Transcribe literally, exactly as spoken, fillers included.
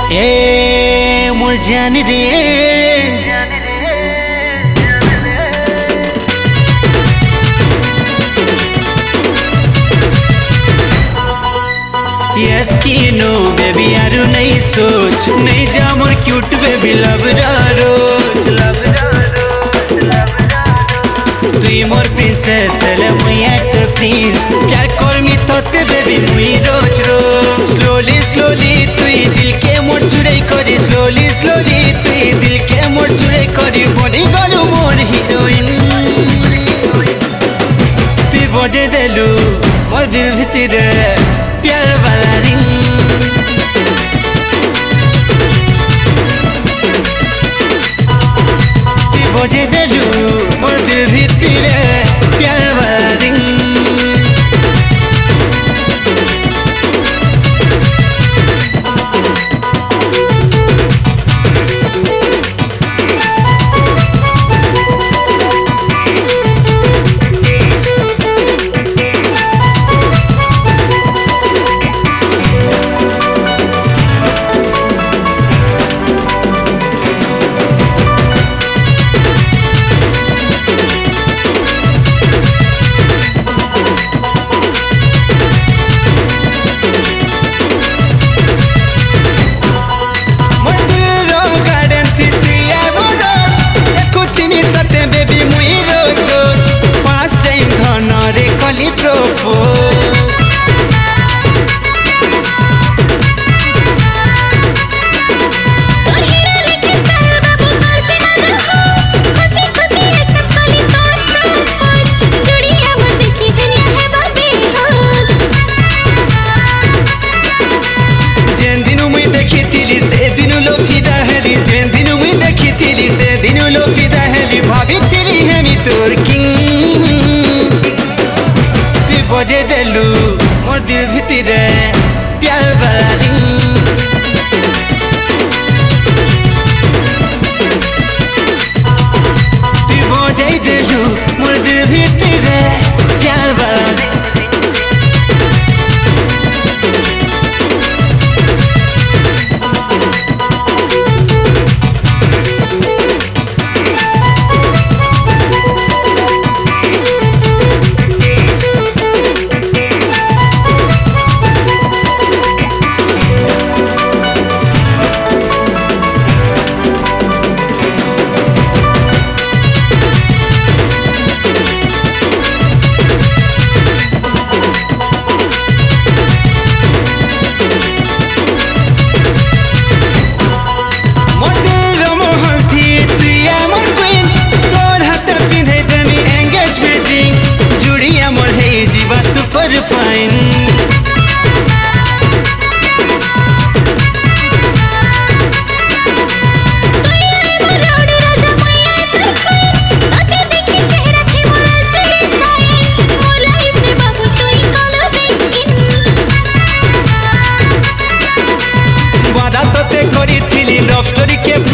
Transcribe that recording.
ए मोर जान रे यस की नो बेबी यारू नहीं सोच नहीं जा मोर cute baby love rose love तुई मोर प्रिंसेस ले मुई एक्टर प्रिंस प्यार कर मी तोते बेबी मुई रोज रोज स्लोली स्लोली तुई दिल के मोर चुराई करी स्लोली स्लोली तुई दिल के मोर चुराई करी बनी गलु मोर हिरोइन तुई बजे देलु मोर दिल भितरे प्यार वाला रिंग तुई बजे देलु मोर दिल भितरे प्यार वाला रिंग propose और हीरा लेके स्टाइल बाबू कर से ना दो खुशी खुशी एक्सेप्ट कली तोर प्रपोज जुड़िया मर देखी दुनिया है बाबे होस जेन दिनु मुई देखी थिली से दिनु लो फिदा हेली जेन दिनु मुई देखी थिली से दिनु लो फिदा हेली भाभी थिली है मी तोर किंग बजे देलु मोर दिल भितरे प्यार वाला रिंग तुई बजे देलु मोर दिल भितरे प्यार वाला रिंग super fine वादा तोते करी थिली लव स्टोरी के